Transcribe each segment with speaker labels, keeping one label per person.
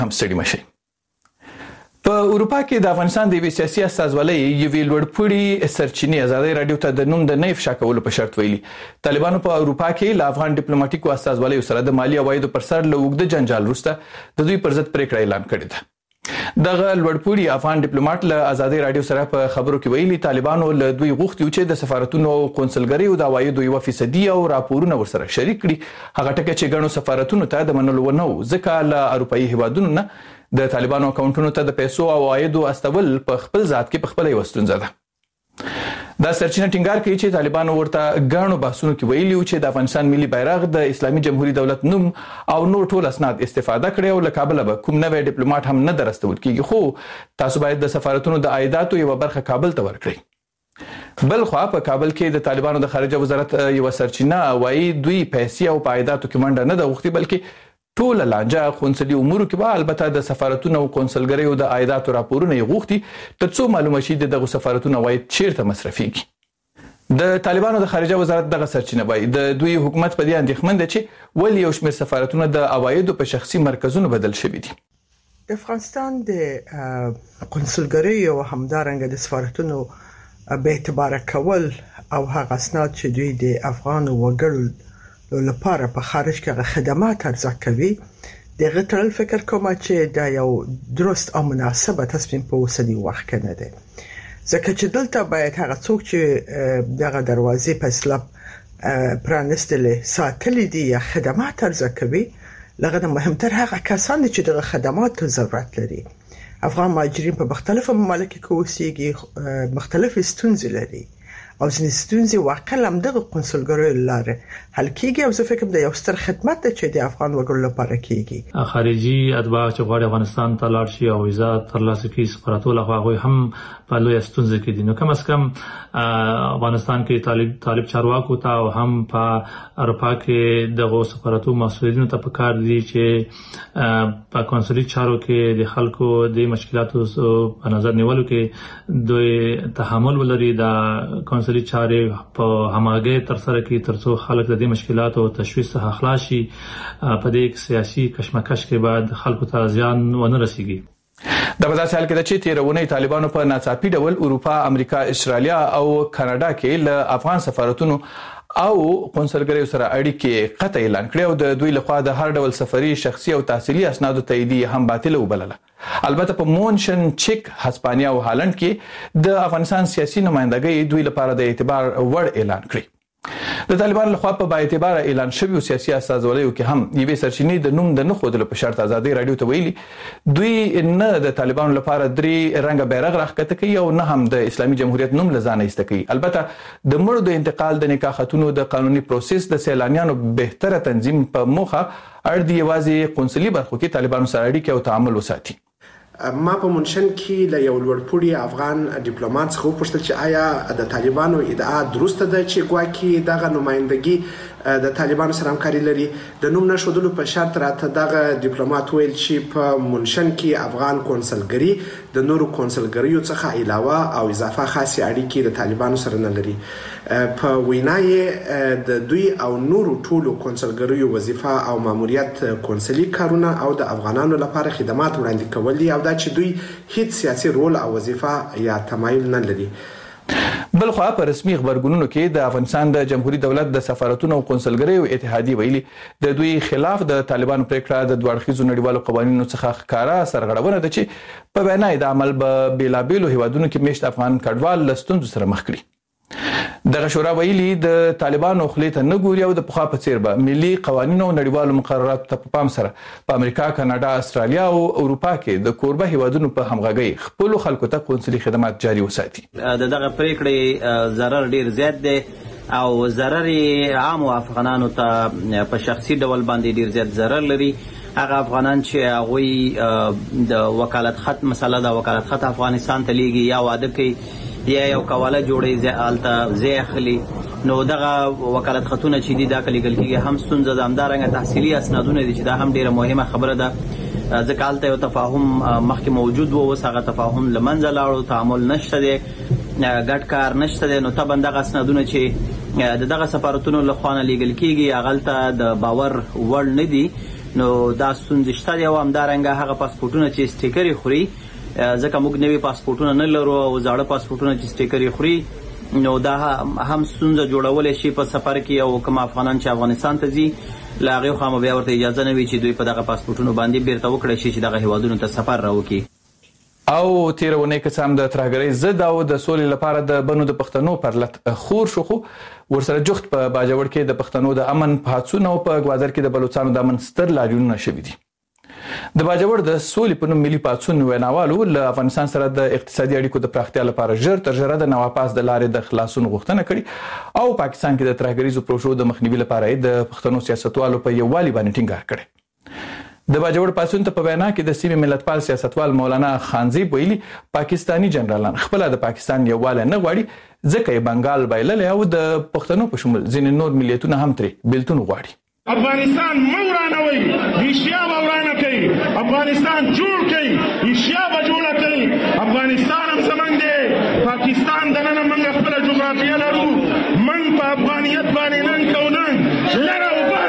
Speaker 1: هم ستړي مشئ. په اروپا کې د افغانستان د یوې سیاسي استازولۍ یوې لوړپوړي سرچینې ازادي رادیو ته د نوم د نه افشا کولو په شرط ویلي. طالبانو په اروپا کې له افغان ډیپلوماټیکو استازولیو سره د مالی عوایدو پر سر له اوږده جنجال وروسته د دوی پر ضد پریکړه اعلان کړې ده. دغه لوړپوړي افغان ډیپلوماټ له ازادي رادیو سره په خبرو کې ویلي طالبانو له دوی غوښتي چې د سفارتونو او قونسلګریو د عوایدو 1% او راپورونه ورسره شریک کړي. هغه ټکي چې ګڼو سفارتونو ته د منلو ونه ځکه له اروپایي هیوادونو نه د طالبانو اکاونټونو ته د پیسو او عوایدو استول په خپل ذات کې په خپل یو ستونزه ده. دا سرچینه ټینګار کوي چې طالبانو ورته ګڼو بحثونو کې ویلي چې د افغانستان ملي بیرغ د اسلامي جمهوریت دولت نوم او نور ټول اسناد استفاده کړي او له کابل به کوم نوې ډیپلوماټ هم نه درستول کیږي، خو تاسو باید د سفارتونو د عایداتو یو برخه کابل ته ورکړئ. بل خو په کابل کې د طالبانو د خارجه وزارت یو سرچینه وايي دوی پیسې او عایداتو کې منډه نه ده غوښتي، بلکې ټول لانجه قونسلي امور کې به البته د سفارتونو او قونسلګریو د عایداتو راپورونه یې غوښتي ترڅو معلومه شي دغه سفارتونو عواید چیرته مصرفيږي. د طالبانو د خارجه وزارت دغه سرچینه وایي د دوی حکومت په دې اندېښمن دی چې ولې یو شمېر سفارتونه د عوایدو په شخصي مرکزونو بدل شوي دي.
Speaker 2: د افغانستان د قونسلګریو او همدارنګه د سفارتونو به اعتبار کول او هغه اسناد چې دوی د افغان وګړو لپاره په خارج کې خدمات ارزښت کوي دغه تل فکر کوم چې دا یو درست او مناسبه تصمیم په اوسنی وخت کې نه دی، ځکه چې دلته باید هغه څوک چې دغه دروازې په اسلام پرانستلې ساتلې دي یا خدمات ارزښت کوي لغه مهمتر هغه کسان چې دغه خدمات ضرورت لري. افغان مهاجرین په مختلفو مملکتو کې اوسېږي، مختلف ستونزې لري او ځینې ستونزې واقعا هم دغه قونسلګریو لاره حل کیږي او زه فکر کوم د یو ستر خدمت دی چې د افغان وګړو لپاره کیږي.
Speaker 3: خارجي اتباع چې غواړي افغانستان ته لاړ شي او ویزا ترلاسه کړي سفارتونو له هغه هم په لوی ستونزه کې دي. نو کم از کم افغانستان کې طالب چارواکو ته او هم په اروپا کې دغه سفارتونو مسؤلینو ته پکار دي چې په قونسلي چارو کې د خلکو د مشکلاتو په نظر نیولو کې دوی تحمل ولري د قونسلي چارې په همغږي تر سره کې ترڅو خلک د مشکلاتو او تشویش څخه خلاص شي. په دې سیاسي کشمکش کې بعد خلکو ته زیان ونه رسیږي.
Speaker 1: د بداسه حال کې د چې تیرونه طالبانو په ناڅاپي ډول اروپا، امریکا، استرالیا او کاناډا کې له افغان سفارتونو او قونسلګریو سره اړیکې قطع اعلان کړې او د دوی لخوا د هر ډول سفري، شخصي او تحصیلي اسنادو تاییدیه هم باطله وبلله. البته په مونشن، چک، هسپانیا او هالند کې د افغانستان سیاسي نمائندګۍ دوی لپاره د اعتبار وړ اعلان کړی. د طالبانو لخوا په اعتبار اعلان شوی سیاسي استازولیو کې هم یوې سرچینې د نوم د نه خودلو په شرط ازادي رادیو ته ویلي دوی نه د طالبانو لپاره درې رنګه بیرغ راخکته کوي او نه هم د اسلامي جمهوریت نوم لزانه ایسته کوي. البته د مړو د انتقال د نکاح خاتونو د قانوني پروسس د سیلانیانو بهتره تنظیم په موخه اړ دی یوازې قونسلي برخو کې طالبانو سره اړیکې او تعامل وساتي.
Speaker 4: ما په منشن کې له یو لوړپوړي افغان ډیپلوماټ څخه وپوښتل چې آیا د طالبانو ادعا درسته ده چې ګواکې دغه نمائندګي د طالبانو سره همکاري لري؟ د نوم نشودلو په شرط راته دغه ډیپلوماټ ویل چې په منشن کې افغان قونسلګری د نورو قونسلګریو څخه علاوه او اضافه خاصه اړیکې د طالبانو سره نه لري. په وینای د دوی او نورو ټولو قونسلګریو وظیفه او ماموریت قونسلي کارونه او د افغانانو لپاره خدمات وړاندې کول دي او دا چې دوی هیڅ سیاسي رول او وظیفه یا تمایل نه لري.
Speaker 1: بل خو په رسمي خبرګونونو کې د افغانستان د جمهوریت دولت د سفارتونو او قونسلګریو اتحادیه ویلي د دوی خلاف د طالبانو پریکړه د دوړخیزو نړیوالو قوانینو څخه ښکارا سرغړونه ده چې په وینا د عمل به بیلابیلو هیوادونو کې میشت افغان کډوال لستونزو سره مخ کړي. دغه شورا ویلي د طالبانو خلیته نه ګوري او د پخوا په څیر به ملي قوانینو او نړیوالو مقرراتو ته پام سره په امریکا، کاناډا، استرالیا او اروپا کې د کوربه هیوادونو په همغږۍ خپل خلکو ته قونسلي خدمات جاري وساتي.
Speaker 5: دغه پریکړې ضرر ډیر زیات دی او ضرر عام افغانانو ته په شخصي ډول باندې ډیر زیات ضرر لري. هغه افغانان چې هغه د وکالت خط مسله د وکالت خط افغانستان ته لیږي یا واده کوي یا یو کواله جوړي زالته زی اخلي، نو دغه وکالت خطونه چې دي دا کلیګل کېږي هم ستونزه ده. همدارنګه تحصیلي اسنادونه دي چې دا هم ډیره مهمه خبره ده. ځکه هلته یو تفاهم مخکې موجود و، اوس هغه تفاهم له منځه لاړو، تعامل نشته دی، ګډ کار نشته دی. نو طبعا دغه اسنادونه چې دغه سفارتونو له خوا نه لیږل کېږي هغلته د باور وړ نه دي. نو دا ستونزې شته دي او همدارنګه هغه پاسپورټونه چې سټیکر خوري ځکه موږ نوي پاسپورټونه نه لرو او زاړه پاسپورټونه چې سټیکر خوري نو دا هم ستونزه جوړولای شي په سفر کې او کوم افغانان چې افغانستان ته ځي لا هغه خو بیا ورته اجازه نه وي چې دوی په دغه پاسپورټونو باندې بیرته وکړي شي چې دغه هیوادونو ته سفر راوکړي.
Speaker 1: او تیرونه کسان د ترهګرۍ ضد او د سولې لپاره د بنو د پښتنو پرلط خور شو خو ورسره جوخت په باجوړ کې د پښتنو د امن پاتسون او په ګوادر کې د بلوچستان د امن ستر لاریونونه شوي دي. د باجوړ د سولې په نوم ملي پاتسون ویناوالو له افغانستان سره د اقتصادي اړیکو د پراختیا لپاره ژر تر ژره د نواپاس د لارې د خلاصون غوښتنه کړې او پاکستان کې د ترهګریزو پروژو د مخنیوي لپاره د پښتنو سیاستوالو په یووالي باندې ټینګار کړی. د باجوړ پاتسون ته په وینا کې د سیمې ملتپال سیاستوال مولانا خانزی ویلي پاکستانی جنرالان خپل د پاکستان یووالی نه غواړي ځکه یې بنگال بایللی او د پښتنو په شمول ځینې نور ملیتونه هم ترې بیلتون غواړي.
Speaker 6: افغانستان مورانوي ایشیا ورانه کوي افغانستان جوړ کوي ایشیا به جوړه کوي افغانستان هم زمونږ دی پاکستان دننه موږ خپل جغرافیه لرو موږ په افغانیت باندې نن کو نن لره او بر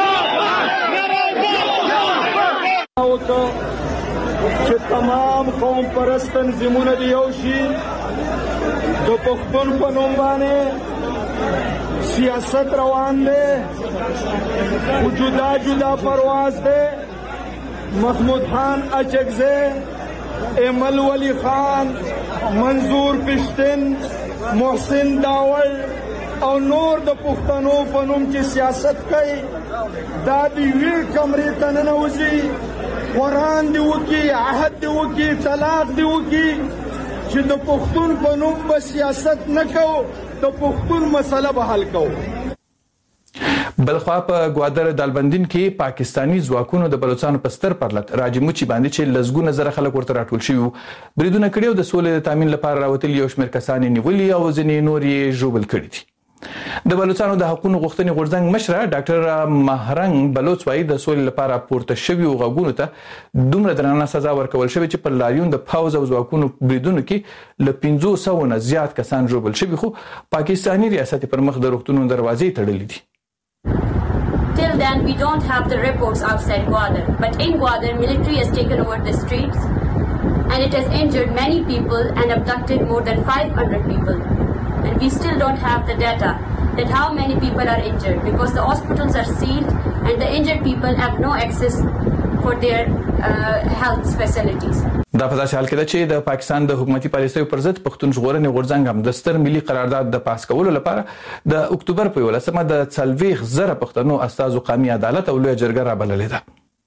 Speaker 7: او چې تمام قوم پرست تنظیمونه دی یو شي د پښتون په نوم باندې سیاست روان دی جدا جدا پرواز دی محمود خان اچکزی ایمل ولی خان منظور پشتن محسن داول او نور د پښتنو په نوم چې سیاست کوي دا دی ویر کمرې ته ننوځي قرآن دی وکي عهد دی وکي طلاق دی وکي چې د پښتون په نوم به سیاست نه کوو د پښتون مسله به حل کوو.
Speaker 1: بلخوا په ګوادر دالبندین کې پاکستانی ځواکونو د بلوچستان په ستر پرلط راجموچي باندې چې لزګونه زره خلک ورته راټول شوي بریدونه کړي او د سولې د تامین لپاره راوتلي یو شمېر کسان نیولي او ځینې نور یې ژوبل کړي دي. د بلوچستان د حقوقو غوښتنې غورځنګ مشره ډاکټر مهرنګ بلوچ وايي د سولې لپاره پورته شوي غوښتنو ته دومره درنه سزا ورکول شوې چې پر لاریون د پاوز او ځواکونو بریدونو کې ل 500 نه زیات کسان ژوبل شوي خو پاکستانی ریاست پر مخ د روغتونونو دروازې تړلې دي.
Speaker 8: Till then, we don't have the reports outside Gwadar, but in Gwadar, military has taken over the streets and it has injured many people and abducted more than 500 people. And we still don't have the data that how many people are injured because the hospitals are sealed and the injured people have no access for their health facilities.
Speaker 1: دا په داسې حال کې ده چې د پاکستان د حکومتي پالیسیو پر ضد پښتون ژغورنې غورځنګ هم د ستر ملي قرارداد د پاس کولو لپاره د اکتوبر په 11مه د 40,000 پښتنو استازو قومي عدالت او لویه جرګه رابللې ده.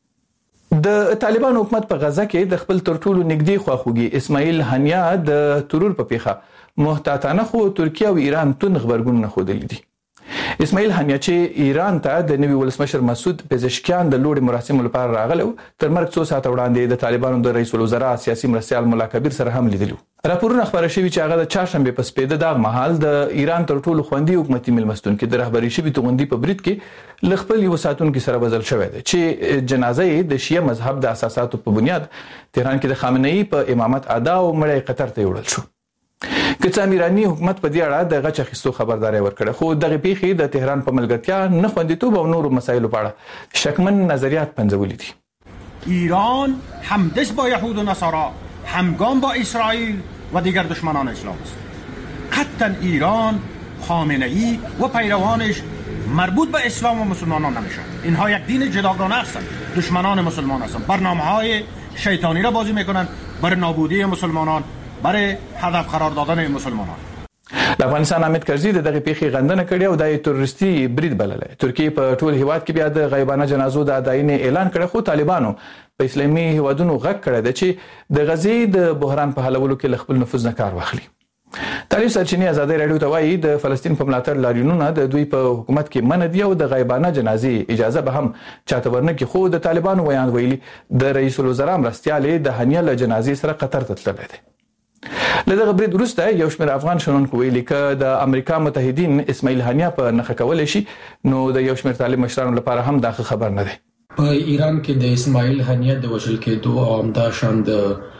Speaker 1: د طالبان حکومت په غزه کې د خپل تر ټولو نږدې خواخوږي اسماعیل هنیا د ترور په پیخه محتاطانه خو ترکیه او ایران تون خبرګون نه خودلې دي. اسماعیل هنیا چې ایران ته د نوي ولسمشر مسعود پزشکیان د لوړ مراسمو لپاره راغلی تر مرګ څو ساعت وړاندې د طالبانو د رئیس الوزرا سیاسي مرستیال مولا کبیر سره هم لیدلو. راپورونه خبره شوي چې هغه د چهارشنبه په سپېده دغه مهال د ایران تر ټولو خوندي حکومتي ملمستون کې د رهبري شوي توغندي په برید کې لخپل یو ساتونکو سره وزل شوی دی چې جنازه یې د شیعه مذهب د اساساتو په بنیاد تهران کې د خامنه‌ای په امامت ادا او مړی قطر ته وړل شو. کڅ ایرانی حکومت په دې اړه د غچ اخیستو خبرداري ورکړه خو دغه پیښې د تهران په ملګرتیا نه خوندیتوب او نورو مسایلو په اړه شکمن نظریات پنځولې دي.
Speaker 9: ایران همدست با یهود و نصارا همگام با اسرائیل و دیگر دشمنان اسلام است. قطعا ایران خامنه‌ای و پیروانش مربوط به اسلام و مسلمانان نمیشن. اینها یک دین جداگانه هستند، دشمنان مسلمان هستند، برنامه‌های شیطانی را بازی میکنند برای نابودی مسلمانان، برای هدف قرار دادن مسلمانان.
Speaker 1: د افغانستان حامد کرزي دغه پیښې غندنه کړې او د تروریستي برید بللې. ترکیه په ټول هیواد کې بیا د غیبانه جنازو د اداینې اعلان کړ خو طالبانو په اسلامي هیوادونو غږ کړی دی چې د غزې د بحران په حلولو کې خپل نفوذ نه کار واخلي. طالب سرچینې ازادي رادیو ته وایي د فلسطین په ملاتړ لاریونونه د دوی په حکومت کې منع دي او د غیبانه جنازې اجازه به هم چاته ورنکړي خو د طالبانو ویان ویلي د رئیس الوزرا مرستیال د هنیه له جنازې سره قطر ته تللی دی. لدغه برید وروسته یو شمېر افغان شنونکو ویلي که د امریکا متحدین اسماعیل هنیا په نښه کولی شي نو د یو شمېر طالب مشرانو لپاره هم دا خبر نه دی.
Speaker 10: په ایران کې د اسماعیل هنیا د وژل کېدو او همداشان د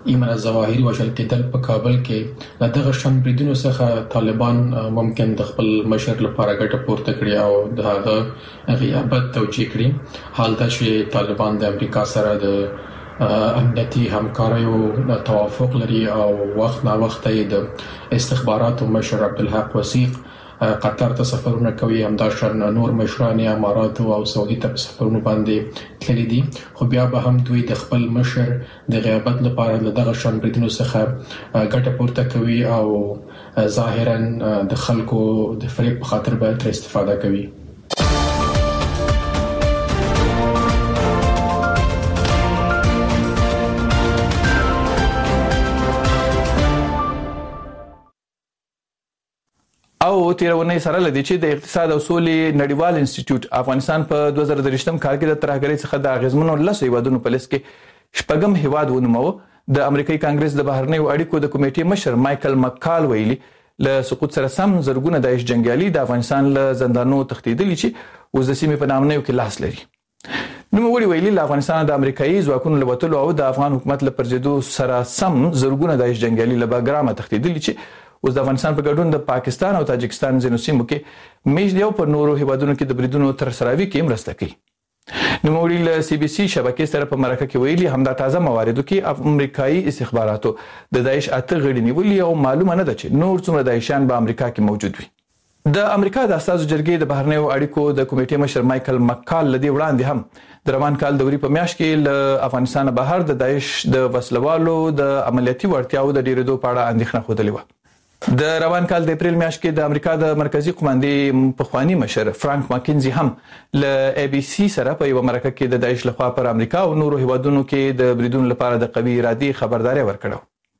Speaker 10: ایمن الظواهري وژل کېدل په کابل کې له دغه شان بریدونو څخه طالبان ممکن د خپل مشر لپاره ګټه پورته کړي او د هغه غیابت توجیه کړي. حال دا چې طالبان د امریکا سره د امنیتي همکاریو توافق لري او وخت نا وخت د استخباراتو مشر عبدالحق وثیق قطر ته سفرونه کوي، همداشان نور مشران امارات او سعودي ته سفرونه باندې تللي دي، خو بیا به هم دوی د خپل مشر د غیابت لپاره له دغه شان بریدونو څخه ګټه پورته کوي او ظاهرا د خلکو د فریب په خاطر به تر استفاده کوي.
Speaker 1: او تیرونې سره لدی چې د اقتصاد او سولې نړیوال انسټیټیوټ افغانستان په 2023م کال کې د ترهګرۍ څخه د اغیزمنو 10 هیوادونو په لیست کې شپږم هیواد ونومو. د امریکایي کانګرس د بهرنیو اړیکو د کمیټې مشر مایکل مکال ویلي له سقوط سره سم زرګونه داعش جنگیالي د افغانستان له زندانونو تښتېدلي چې اوس د سیمې په نامنیو کې لاس لري. نوموړي ویلي له افغانستان د امریکایي ځواکونو له وتلو او د افغان حکومت له پرځېدو سره سم زرګونه داعش جنگیالي له باګرامه تښتېدلي چې اوس د افغانستان په ګډون د پاکستان او تاجکستان ځینو سیمو کې میشت او په نورو هیوادونو کې د بریدونو تر سراوي کې مرسته کوي. نوموړي له سی بي سي شبکې سره په مرکه کې ویلي همدا تازه مواردو کې امریکایي استخباراتو د داعش اته غړي نیولي او معلومه نه ده چې نور څومره داعشان په امریکا کې موجود وي. د امریکا د اساسو جرګې د بهرنیو اړیکو د کمیټې مشر مایکل مکال لدی وړاندې هم د روان کال د وری په میاشت کې له افغانستان بهر د داعش د وسلوالو د عملیاتي وړتیاو د ډیرېدو په اړه اندېښنه خوده و. د روان کال د اپریل میاشت کې د امریکا د مرکزی قوماندې پخوانی مشر فرانک ماکینزي هم له اي بي سي سره په یو مرکه کې د داعش لخوا پر امریکا او نورو هیوادونو کې د بریدونو لپاره د قوي ارادي خبرداري ورکړه.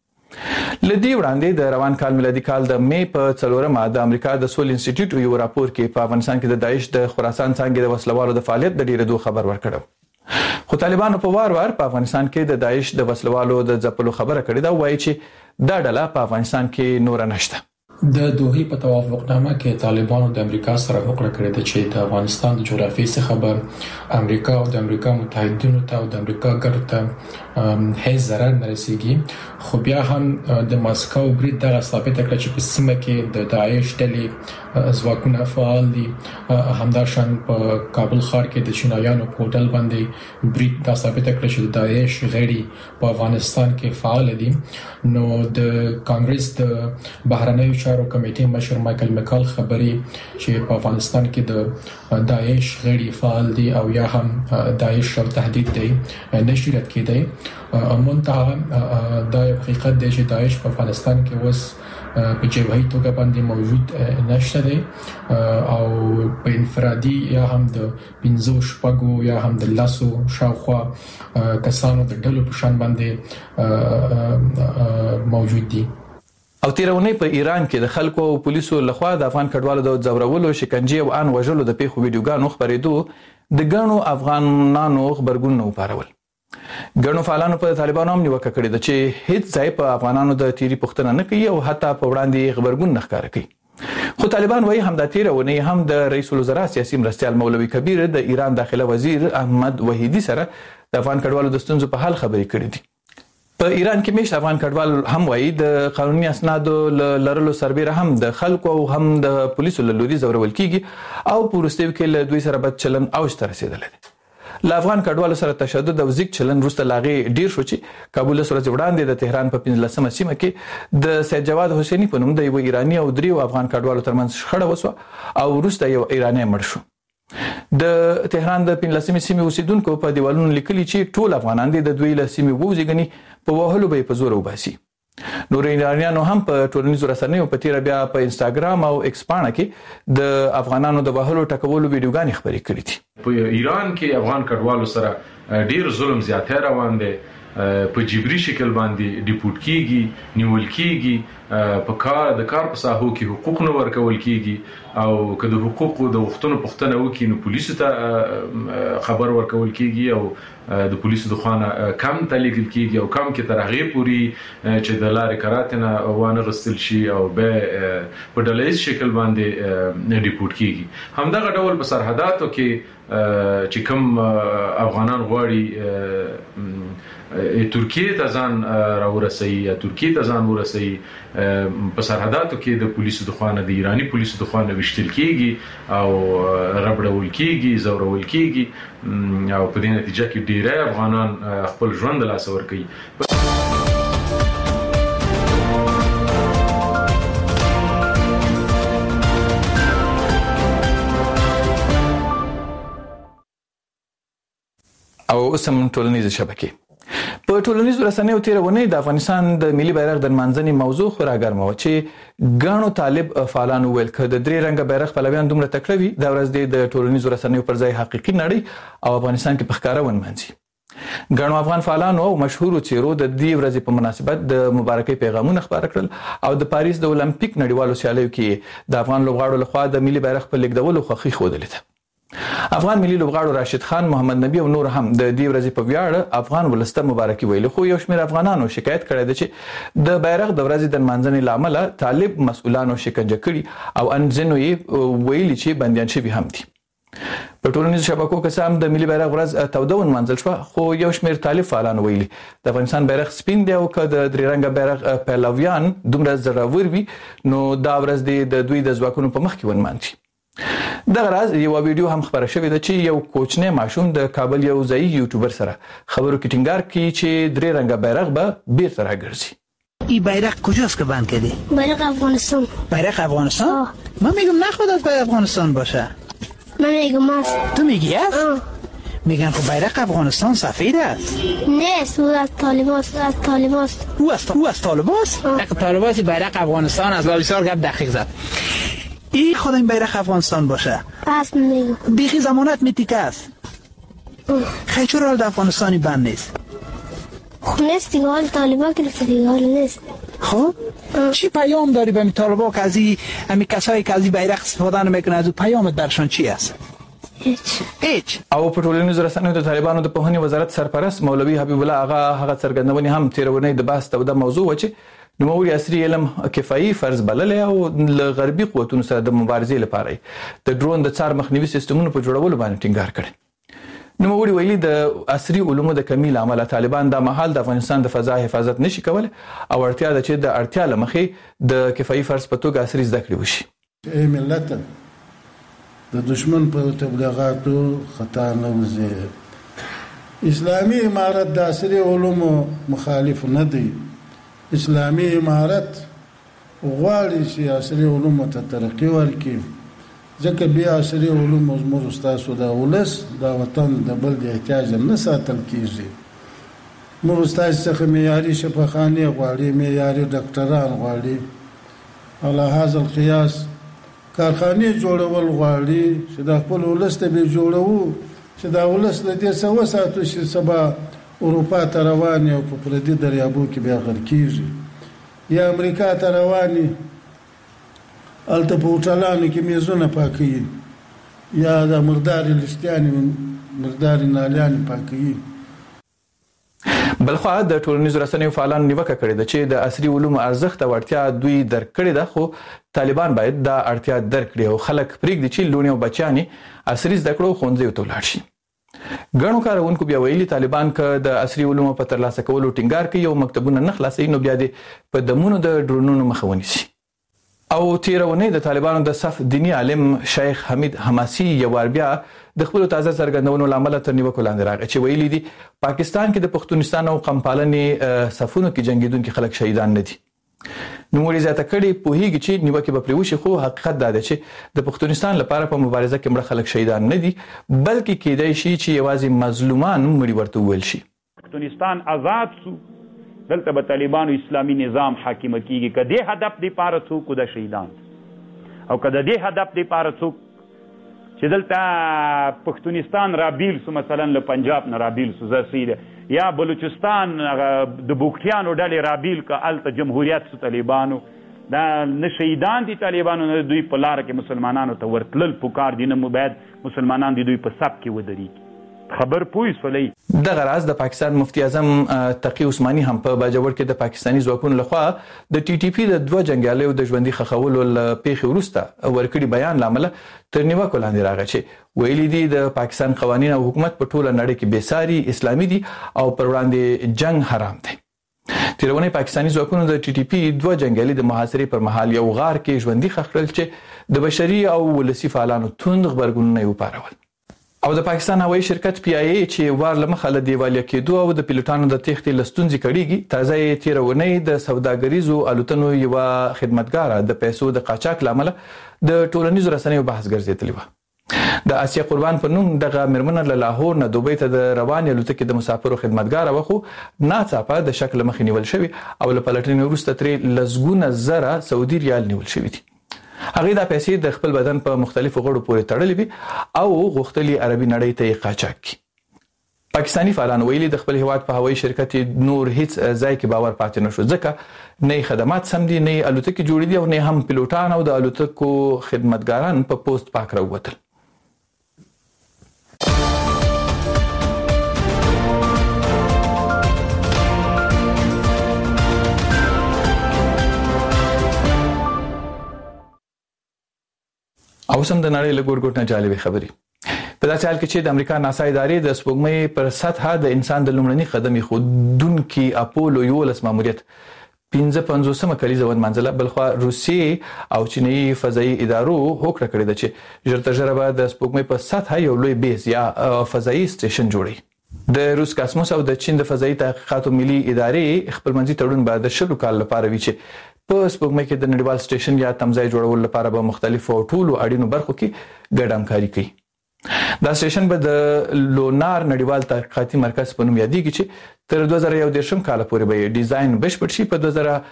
Speaker 1: لدی وړاندې د روان کال میلادي کال د می په 4مه د امریکا د سول انسټیټیوټ یو راپور کې په افغانستان کې د داعش د خراسان څنګه د وسلوالو د فعالیت د ډیرېدو خبر ورکړه. خو طالبانو په وار په افغانستان کې د داعش د وسلوالو د ځپلو خبره کړې ده، وایي چې دا ډله په افغانستان کې نور نشته.
Speaker 10: د دوحې په توافقنامه کې طالبانو د امریکا سره وکړه کړې ده چې د افغانستان د جغرافیې څخه به امریکا او د امریکا متحدینو ته او د امریکا ګټو ته هیڅ ضرر نه رسیږي. خو بیا هم د ماسکو برید دغه ثابت کړ چې په سیمه کې د داعش ډلې ځواکونه فعال دي. همداشان په کابل ښار کې د چینایانو په هوټل باندې برید دا ثابت کړ چې د داعش غړي په افغانستان کې فعال دي. نو د کانګرس د بهرنیو چارو کمیټې مشر مایکل مکال خبري چې په افغانستان کې د داعش غړي فعال دي او یا هم داعش او تهدید دی نشي رد کېدی. منتها دا یو حقیقت دی چې داعش په افغانستان کې اوس په جبهي توګه باندې موجود نشته دی او په انفرادي یا هم د 15 شپږو یا هم د لاسو شاوخوا کسانو د ډلو په شان باندې موجود دي.
Speaker 1: او تیرونې په ایران کې د خلکو او پولیسو لخوا د افغان کډوالو د ځورولو، شکنجې او ان وژلو د پیښو ویډیوګانو خبرېدو د ګڼو افغانانو خبرګونونه وپارول. ګڼو فعالانو په طالبانو هم نیوکه کړې ده چې هیڅ ځای په افغانانو د تیری پوښتنه نه کوي او حتی په وړاندې خبرګون نه ښکاره کوي. خو طالبان وایي همدا تیرونه هم د رئیس الوزرا سیاسي مرستیال مولوي کبیر د ایران داخله وزیر احمد وحیدی سره د افغان کډوالو د ستونزو په حل خبرې کړې دي. په ایران کې میشت افغان کډوال هم وایي د قانوني اسنادو لرلو سربېره هم د خلکو او هم د پولیسو له لوري ځورول کیږي او په وروستیو کې له دوی سره بد چلن اوج ته رسیدلی دی. له افغان کډوالو سره تشدد او ځیګ چلن وروسته لاغې ډیر شو چې کابل سره وړاندې د تهران په 15مه سیمه کې د سید جواد حسینی په نوم د یو ایرانی او دریو افغان کډوالو ترمنځ شخړه وسوه او وروسته یو ایرانی مړ شو. د تهران د 15مه سیمې اوسیدونکو په دیوالونو لیکلي چې ټول افغانان د دوی له سیمې ووځي په وهلو به په زور وباسي. نور ایرانیانو هم په ټولنیزو رسنیو په تیر بیا په انستګرام او ایکس پاڼه کې د افغانانو د وهلو ټکولو ویډیوګانې خبرې کړې دي.
Speaker 11: په ایران کې افغان کډوالو سره ډیر ظلم زیاته روان دي، په جبري شکل باندې ډیپورت کیږي، نیول کیږي، په کار په ساحو کې حقوق نه ورکول کیږي او که د حقوقو د وختونو پوښتنه وکړي نو پولیسو ته خبر ورکول کیږي او د پولیسو د خوانه کم تلیګل کیږي او کم کې تر هغه پوری چې د لارې کراتنه وانه غستل شي او به په ډلهیز شکل باندې ډیپورت کیږي. همدغه ډول په سرحداتو کې چې کوم افغانان غواړي ترکیه ته ځان راورسي یا ترکیه ته ځان ورسي په سرحداتو کې د پولیسو د خوانه د ایرانی پولیسو د خوانه وشتل کیږي او ربړول کیږي زورول کیږي او په دې نتیجه کې ډیره افغانان خپل ژوند لاس ور کوي.
Speaker 1: او اوسم ټولنیز شبکې په ټولنیزو رسنیو تیرونې د افغانستان د ملي بیرغ د نمانځنې موضوع خورا ګرمه و چې ګڼو طالب فعالانو ویل که د درې رنګه بیرغ پلویان دومره تکړه وي دا ورځ د ټولنیزو رسنیو پر ځای حقیقي نړۍ او افغانستان کې په ښکاره ونمانځي. ګڼو افغان فعالانو او مشهورو څیرو د دې ورځې په مناسبت د مبارکۍ پیغامونه خپاره کړل او د پاریس د اولمپیک نړیوالو سیالیو کې د افغان لوبغاړو لخوا د ملي بیرغ په لیږدولو خوښي ښودلې ده. افغان ملي لوبغاړو راشد خان، محمد نبی او نور هم د دې ورځې په ویاړ افغان ولسته مبارکي ویلي، خو یو شمېر افغانانو شکایت کړی دی چې د بیرغ د ورځې د نمانځنې له امله طالب مسؤلانو شکنجه کړي او ان ځینو یې ویلي چې بندیان شوي هم دي. په ټولنیزو شبکو کې هم د ملي بیرغ ورځ توده ونمانځل شوه، خو یو شمېر طالب فعالانو ویلي د افغانستان بیرغ سپین دی او که د درې رنګه بیرغ پهلویان دومره زړور وي نو دا ورځ د دوی د ځواکونو په مخ کې ونمانځي. دغه راز یو ویډیو هم خبره شوې ده چې یو کوچنی ماشوم د کابل یو ځایي یوټیوبر سره خبرو کې ټینګار کوي چې درې رنګه بیرغ به بیرته راګرځي.
Speaker 12: این بیرق کجاست که بند کردی؟
Speaker 13: بیرق افغانستان.
Speaker 12: بیرق افغانستان؟ من میگم نخواهد به افغانستان باشه.
Speaker 13: من میگم است.
Speaker 12: تو میگی است؟ میگن خب بیرق افغانستان سفید است.
Speaker 13: نیست، او از طالباست. از طالباست.
Speaker 12: او از طالباست؟ طالباتی بیرق افغانستان از بسیار گپ دقیق زد. این خود این بیرق افغانستان باشه.
Speaker 13: است میگم.
Speaker 12: بیخی ضمانت میتیکه است. خیلی چرا حال افغانستانی بند نیست؟
Speaker 13: خب نیست دیگه، حال طالبا گرفته دیگه، حال نیست.
Speaker 12: خب چی پیام داری به طالبا که از این کسایی که از این بیرق استفاده نمیکنه، از پیامت برشان چی است؟
Speaker 13: هیچ.
Speaker 1: او په ټولنیزو رسنیو د طالبانو د پوهنې وزارت سرپرست مولوي حبیب الله آغا هغه څرګندونې هم تیرونې د بحث توده موضوع و چې نوموړي عصري علم کفایي فرض بللی او له غربي قوتونو سره د مبارزې لپاره د ډرون د څار مخنیوي سیستمونو په جوړولو باندې ټینګار کړی. نوموړي ویلي د عصري علومو د کمی له امله طالبان دا مهال د افغانستان د فضا حفاظت نشي کولی او اړتیا ده چې د اړتیا له مخې د کفایي فرض په توګه عصري زده کړې وشي.
Speaker 14: ملت د دشمن په تبلیغاتو خطا نه وځي. اسلامي امارت د عصري علومو مخالف نه دی. اسلامي امارت غواړي چې عصري علومو ته ترقي ورکړي، ځکه بیا عصري علوم زموږ ستاسو د ولس د وطن د بل د احتیاج نه ساتل کیږي. موږ ستاسو څخه معیاري شفاخانې غواړي، معیاري ډاکټران غواړي، على هذا القياس کارخانې جوړول غواړي چې د خپل ولس ته به جوړوو چې دا ولس له دې څه وساتو چې سبا اروپا ته رواني او په پردي دریابو کې بیا غرق کیږي، یا امریکا ته رواني الته په هوټلانو کې میزونه پاکوي، یا د مرداري لستیانې مرداري نالیانې پاکوي.
Speaker 1: بلخوا د ټولنیزو رسنیو فعالانو نیوکه کړې ده چې د عصري علومو ارزښت او اړتیا دوی درک کړې ده، خو طالبان باید دا اړتیا درک کړي او خلک پرېږدي چې لوڼې او بچیان عصري زده کړو ښوونځیو ته ولاړ شي. ګڼو کارونکو بیا ویلي طالبان که د عصري علومو په ترلاسه کولو ټینګار کوي او مکتبونه نه خلاصوي نو بیا د په دمونو د ډرونونو مخه ونیسي. او تیرونې د طالبانو د صف دینی عالم شیخ حمید حماسي یو وار بیا د خپل تازه څرګندونو لامل تر نیوکو لاندې راغی چې ویلي دي پاکستان کې د پښتونستان او قمپالنې صفونو کې جنگیدونکي خلک شهیدان نه دي. نوموړي زیاته کړې پوهیږي چې نیوکې به پرې وشي، خو حقیقت دا دی چې د پښتونستان لپاره په مبارزه کې مړه خلک شهیدان نه دي، بلکې کېدای شي چې یوازې مظلومان مړي ورته وویل شي.
Speaker 15: پښتونستان آزاد سو، دلته به طالبانو اسلامي نظام حاکم کیږي. که دې هدف دی پاره څوک د شهیدان او که د دې هدف دی پاره څوک چې دلته پښتونستان رابیل سو، مثلا له پنجاب نه رابیل سو زسیده، یا بلوچستان د بوکټیانو ډلې رابیل که الته جمهوریت سو طالبانو، دا نه شهیدان دي طالبانو نه دوی په لاره کې مسلمانانو ته ورتلل پکار دي، نه باید مسلمانان دي دوی په صف کې ودرېږي. خبر پوي سولې.
Speaker 1: د غراز د پاکستان مفتي اعظم تقی عثماني هم په باجوړ کې د پاکستاني ځواکونو لخوا د ټي ټي پی د دوه جنگیالیو د ژوندۍ خخولو پیښې وروسته ورکړي بیان لامل تر نیوکو لاندې راغی چې ویلي دي د پاکستان قوانين او حکومت په ټوله نړۍ کې بېساري اسلامي دي او پر وړاندې جنگ حرام دی. تیرونه پاکستاني ځواکونو د ټي ټي پی دوه جنگیالي د محاصرې پر مهال یو غار کې ژوندۍ خخړل چې د بشري او ولسی فعالانو توند خبرګونونه یې وپارول. او د پاکستان هوایي شرکت پی آی ای چې وار لمخه له دیوالیا کېدو او د پیلوټانو د تېښتې لستونځي کړيږي تازه تیرونه د سوداګریزو الوتنو یو خدمتګار د پیسو د قاچاق لامل د ټولنیزو رسنیو بحث ګرځېدلی و. د آسیا قربان په نوم دغه مرمنه له لاهور نه دوبۍ ته د روان الوتکې د مسافرو خدمتګار وخو ناڅاپه د شکل مخ نیول شوی او له پلټنې وروسته ترې لزګونه زره سعودي ریال نیول شوی دي. هغه د پیسې د خپل بدن په مختلفو غړو پورې تړلې وي او غوښتلې عربي نړۍ ته قاچاق کړي. پاکستاني فعالان ویلي د خپل هیواد په هوایي شرکت نور هیڅ ځای کې باور پاتې نشو ځکه نه خدمات سم دي نه الوتکې جوړې دي او نه هم پیلوټان او د الوتکو خدمتګاران په پوسټ پاک راووتل. او سم د نړۍ له ګورګوټ نه جالبې خبري. په داسې حال کې چې د امریکا ناسا ادارې د سپوږمۍ پر سطح د انسان د لومړني قدم ایښودونکي اپولو 11 ماموریت 55مه کلیزه ونمانځله، بلخوا روسیې او چینایي فضایي ادارو هوکړه کړې ده چې ژر تر ژره به د سپوږمۍ په سطح یو لوی بیس یا فضایي سټیشن جوړي. د روس کاسموس او د چین د فضایي تحقیقاتو ملي ادارې خپلمنځي تړون به د 10 کال لپاره وي چې په سپوږمۍ کې د نړیوال سټیشن یا تمځای جوړولو لپاره به مختلفو ټولو اړینو برخو کې ګډ همکاري کوي. دا سټیشن به د لونار نړیوال تحقیقاتي مرکز په نوم یادېږي چې تر 2011 کال پورې به ډیزاین بشپړ شي. په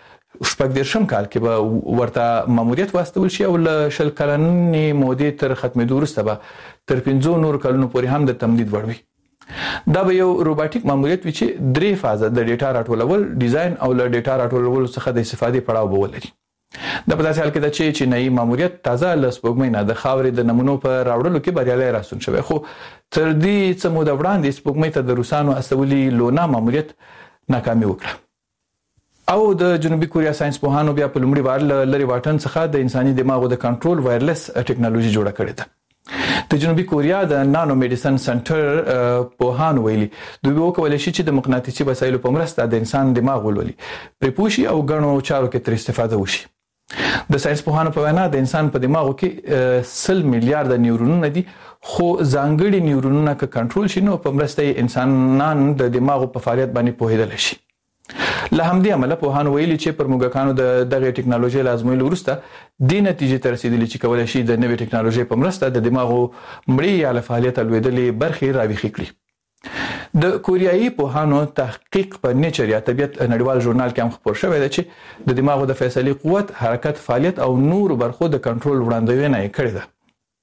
Speaker 1: 2014 کال کې به ورته ماموریت واستول شي او له 10 کلنې مودې تر ختمېدو وروسته به تر 15 نور کلونو پورې هم د تمدید وړ وي. دا به یو روباټیک ماموریت وي چې 3 فازه د ډیټا راټولول، ډیزاین او له ډیټا راټولولو څخه د استفادې پړاو به ولري. د په داسې حال کې ده چې چینایي ماموریت تازه له سپوږمۍ نه د خاورې د نمونو په راوړلو کې بریالی راستون شوی، خو تر دې څه موده وړاندې سپوږمۍ ته د روسانو استولي لونا ماموریت ناکامي وکړه. او د جنوبي کوریا ساينس پوهانو بیا په لومړي وار له لری واټن څخه د انساني دماغو د کنټرول وایرلس ټیکنالوژي جوړه کړې ده. د جنوبي کوریا د نانو میډیسن سنټر پوهان ویلي دوی وکولای شي چې د مقناطیسي وسایلو په مرسته د انسان دماغ ولولي، پرې پوښي او غنو چارو کې تر استفاده وشي. د ساينس پوهانو په وینا د انسان په دماغو کې 100 میلیارډ نیورونونه دي، خو ځانګړي نیورونونه که کنټرول شي نو په مرسته انسانان د دماغو په فعالیت باندې پوهیدل شي. له همدې عمله پوهان ویلي چې پر موږکانو د دغه ټیکنالوژي لازمولو وروسته د نتیجې ته رسیدلی چې کولای شي د نوې ټیکنالوژي په مرسته د دماغو مړی یا له فعالیت لویدلې برخې راویښې کړي. د کوریایي پوهانو تحقیق په نیچر یا طبیعت نړیوال ژورنال کې هم خپور شوی دی چې د دماغو د فیصلې قوت، حرکت، فعالیت او نور برخو د کنټرول وړاندوینه یې کړې ده.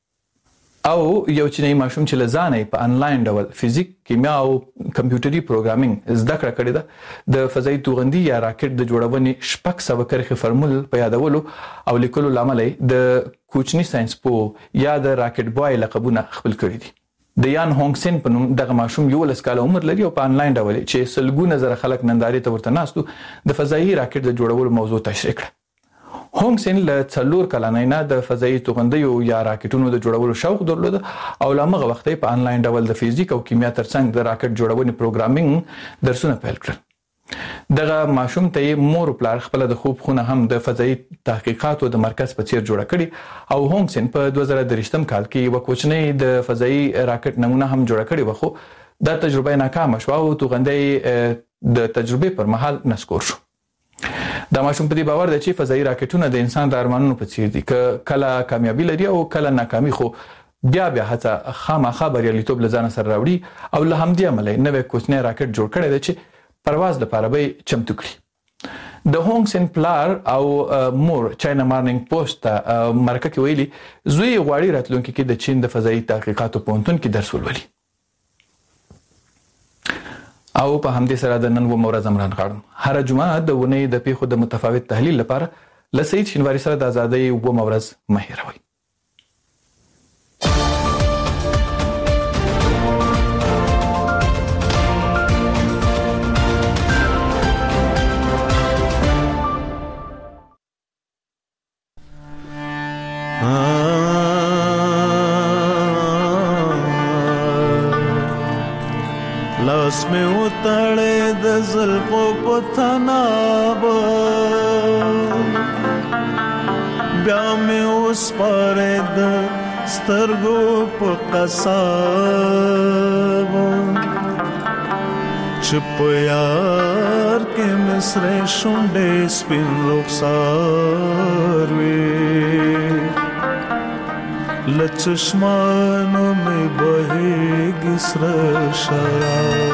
Speaker 1: او یو چینایي ماشوم چې لزانې په انلاین ډول فزیک، کیمیا او کمپیوټري پروګرامینګ زده کړه کړې ده، د فضایي توغندي یا راکټ د جوړونې 600 کرښې فرمول په یادولو او لیکلو لامل د کوچني ساينس پو یا د راکټ بوای لقبونه خپل کړی دي. د یان هونګ سن په نوم دغه ماشوم 11 کال عمر لري او په انلاین ډول چې سلګونه زره خلک نندارې ته ورته ناستو د فضایي راکټ د جوړولو موضوع تشریح کړه. هونګ سن له 4 کلنۍ نه د فضایي توغندیو یا راکټونو د جوړولو شوق درلود او له هغه وخت په انلاین ډول د فزیک او کیمیا ترڅنګ د راکټ جوړونې پروګرامینګ درسونه پیل کړل. دغه ماشوم ته مور پلار خپل د خوب خونه هم د فضایي تحقیقاتو د مرکز په څیر جوړه کړي او هونګ سن په 2023 کال کې یو کوچنی د فضایي راکټ نمونه هم جوړه کړې و، خو دا تجربه ناکامه شوه او توغندی د تجربې پر مهال نسکور شو. دا ماشوم په دې باور دی چې فضایي راکټونه د انسان د ارمانونو په څیر دي، کله کامیابی لري او کله ناکامي، خو بیا هڅه خامخا بریالیتوب له ځان سره راوړي او له همدې عمله نوې کوچنی راکټ جوړ کړی دی چې پرواز لپاره به چمتو کړي. د هونګ سن پلار او مور چاینا مارنینګ پوسټ ته مرکه کې ویلي زوی غواړي راتلونکي کې د چین د فضایي تحقیقاتو پوهنتون کې درس ولولي. او په همدې سره د نن و مورز امران غاړم هر جمعه د ونې د پیښو د متفاوت تحلیل لپاره ل سید شینواری سره د ازادۍ و مورز مهیروي.
Speaker 16: پتناب بیا مې اوس پرد سترګو په قصاب چپ یار کې مصر شونډې سپین رخسار وي لچشمانو مې بهېږي سره شراب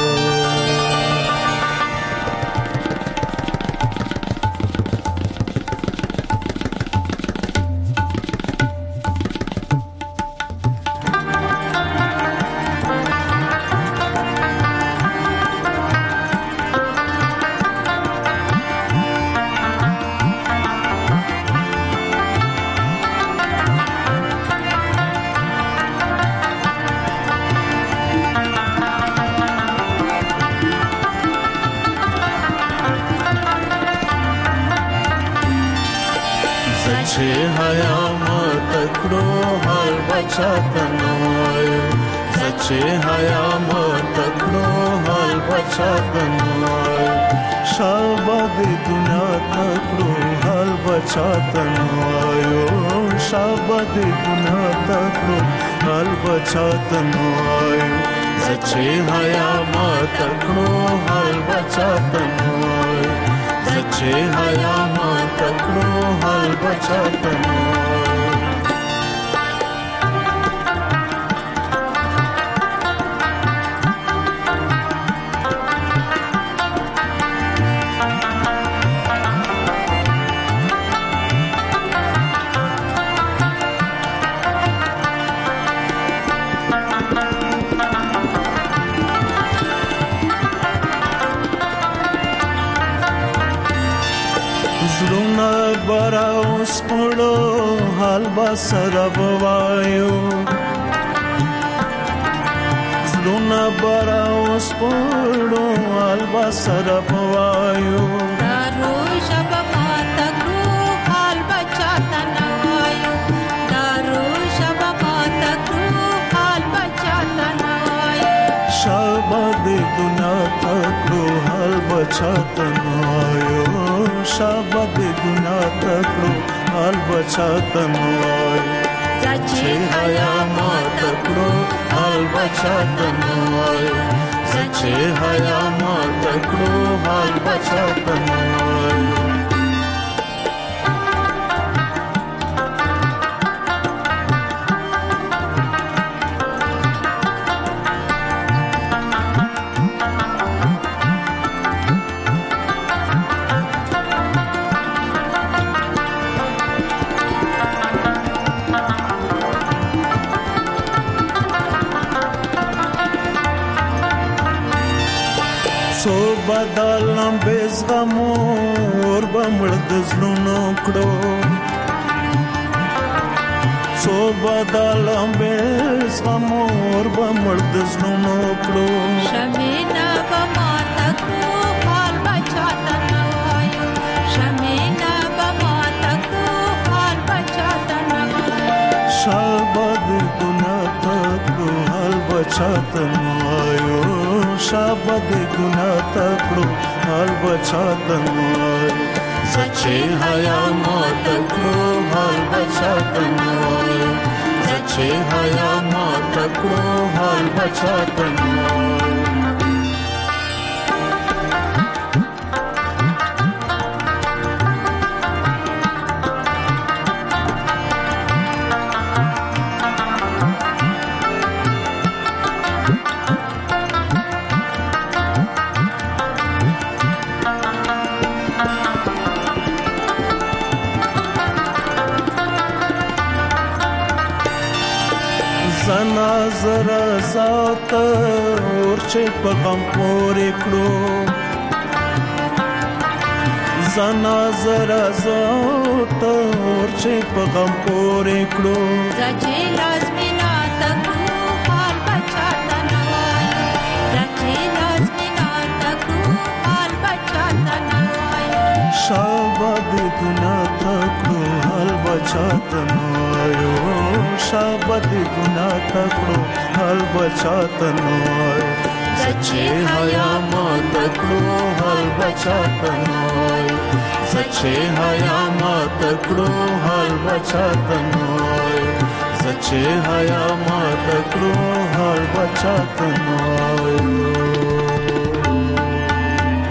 Speaker 16: سچه حیا مات کړو حال بچا تنوي سچه حیا مات کړو حال بچا تنوي سچه حیا مات کړو حال بچا تنوي